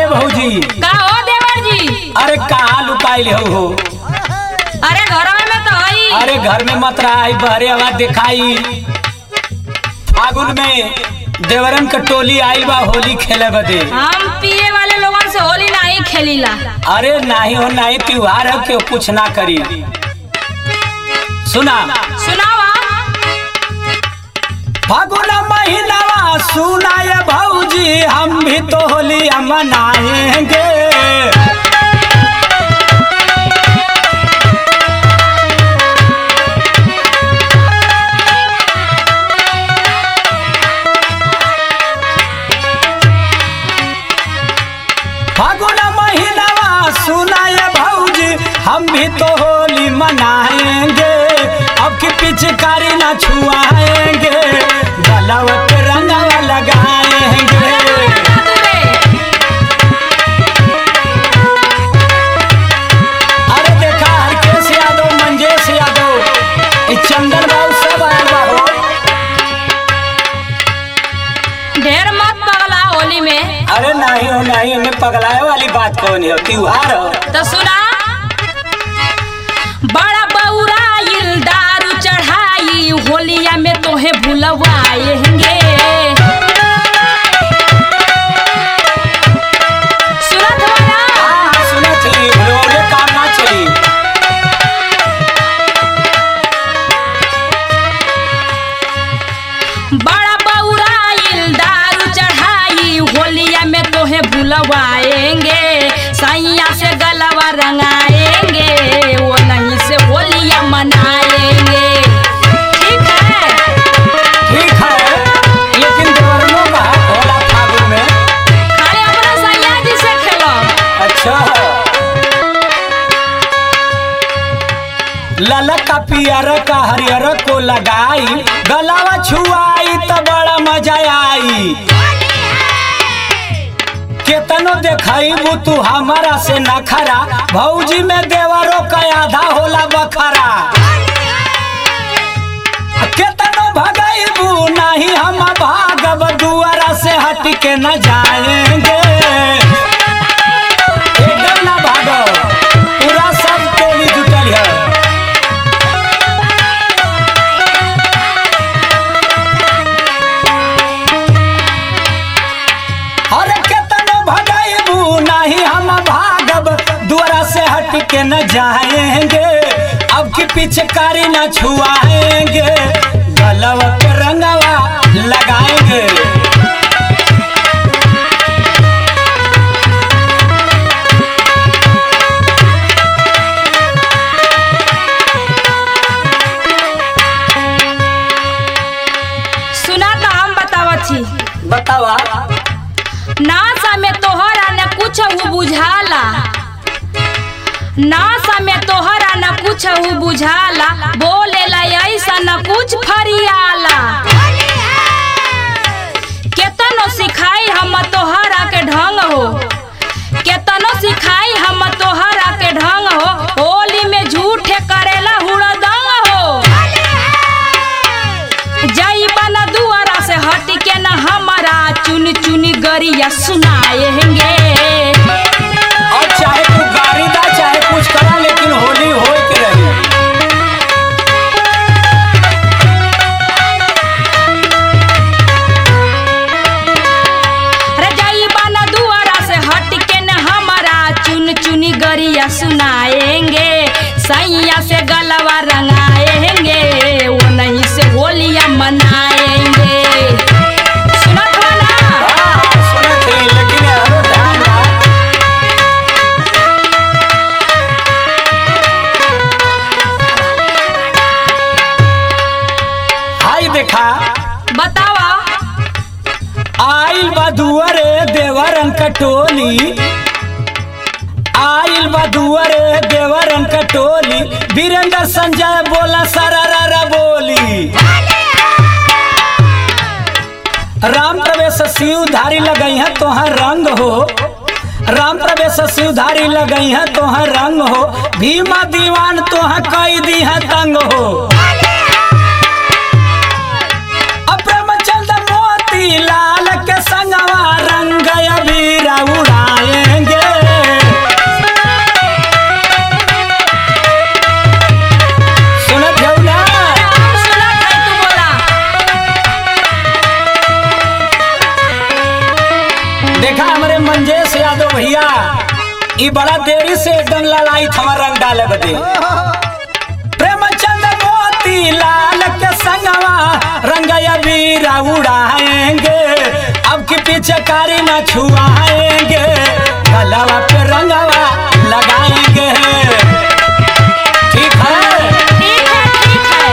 भौजी। का हो देवर जी? अरे कहाँ लुकाइल हो? अरे घर में तो हई। अरे घर में मत रहा, बहरे आवाज दिखाई। फागुन में देवरन का टोली आइल बा होली खेले बदे। हम पिए वाले लोगन से होली नहीं खेलीला। अरे नहीं हो नहीं, त्योहार है क्यों कुछ ना करी। सुना सुनावा। फागुन महीनावा सुनाए भौजी, हम भी तो होली मनाएंगे। फागुन महीनावा सुनाए भौजी, हम भी तो होली मनाएंगे। अब की पिचकारी ना छुआएंगे, गलवत रंगवा लगाएंगे। अरे देखा हरकेश यादव, मंजेश यादव, चंदन बाबू सब आए बाबू। ढेर मत पगला होली में। अरे नहीं हो नहीं, हमें पगलाए वाली बात कौन है, त्योहार हो। तो सुना। बड़ा बौराइल दारू चढ़ाई, होलिया में तोहे भुलवाएंगे। सुनत हो ना? हाँ सुनत ही, रोले काम ना चली। बड़ा बौराइल दारू चढ़ाई, होलिया में तोहे भुलवाएंगे। सैया से गलवा रंगाएंगे, वो नहीं से होलिया मनाएंगे। ठीक है? ठीक है, लेकिन देवरनों का होला फागुन में। खाली अपना सैया जी से खेलो। अच्छा ललका पियर का हरियर को लगाई, गलावा छुआई तो बड़ा मजा आई। केतनो देखाई वो तू हमारा से नखरा, भौजी में देवरों का आधा होला बखरा। केतनो भगाई वो नहीं हम भागब, दुआरा से हट के न जाएंगे। एकदम ना भागो, पूरा सब टोली जुटल है। अरे केतनो भगाईबू नहीं हम भागब, दुआरा से हट के न जाएंगे। अब की पिचकारी न छुआएंगे, गलवा पे रंगवा लगाएंगे। सुना तो हम बतावत छी। बतावा। नासा में तोहरा न कुछ बुझाला, नासा में तोहरा न कुछ बुझाला, बोलेला ऐसा न कुछ फरियाला। केतनो सिखाई हम तोहरा के ढंग हो, केतनो सिखाई हम तोहरा के ढंग हो, होली में झूठे करेला हुड़दंग हो। जई बना दुआरा से हट के न हमारा चुनी चुनी गरिया सुनाएंगे। और चाहे तू गाड़ी दा चाहे कुछ करा, लेकिन होली हो के रही। अरे जई बना दुआरा से हट के न हमारा चुन चुनी गरिया सुनाएंगे। सैया से गलवा रंगाएंगे, वो नहीं से होलिया मनाएंगे। सुनत हो ना? हाँ, सुनत ही, लेकिन यारो ध्यान बा। हाय देखा बतावा। आइल बा दुआरे देवरन का टोली, आइल बा दुआरे देवरन का टोली। वीरेंद्र संजय बोला सरारा बोली। राम प्रवेश शिवधारी लगई है तोहर रंग हो, राम प्रवेश शिवधारी लगई है तोहर रंग हो। भीमा दीवान तोहर कई दी है तंग हो। प्रेमचंद मोती लाल के संगवा रंग अबीर उड़ाए देखा हमारे मंजेश यादव भैया ये बड़ा देरी से एकदम ललाई हमारा रंग डाले बदे प्रेमचंद मोती लाल के संगवा रंगया वीरा उड़ाएंगे अब की पीछे कारी न छुआएंगे गलवा पे रंगवा लगाएंगे। ठीक है ठीक है ठीक है।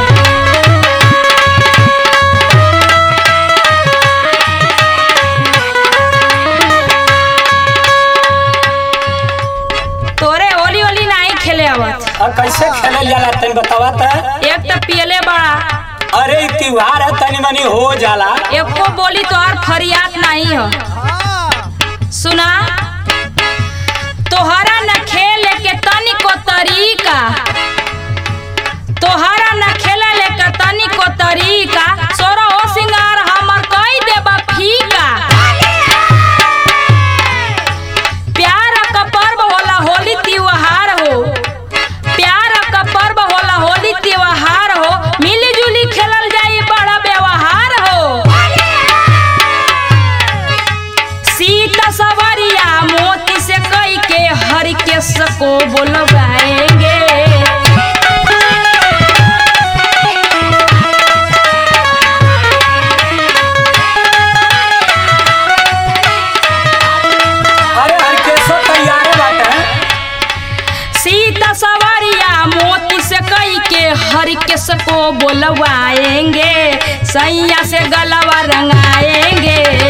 तोरे होली होली नहीं खेले आवत। अब कैसे खेलल जाला तनी बतावा त। एक तो पियले बड़ा। अरे इ त्योहार है तनी मनी हो जाला। एको बोली तो और फरियाद नहीं हो। सुना तोहरा न खेले के तनिको तरीका, तोहरा न खेले के तनिको तरीका सोरो हो सिंगार हमर कई देबा फीका। प्यार का पर्व होला होली त्योहार हो, प्यार का पर्व होला होली त्योहार हो, मिली जुली खेलल जाई बड़ा व्यवहार हो। सीता सवरिया मोती से कई के हर के सको बोलवाएंगे। अरे हर केसो तैयार बाटे। सीता सवरिया मोती से कई के हर के सको बोलवाएंगे, सैया से गलवा रंगाएंगे।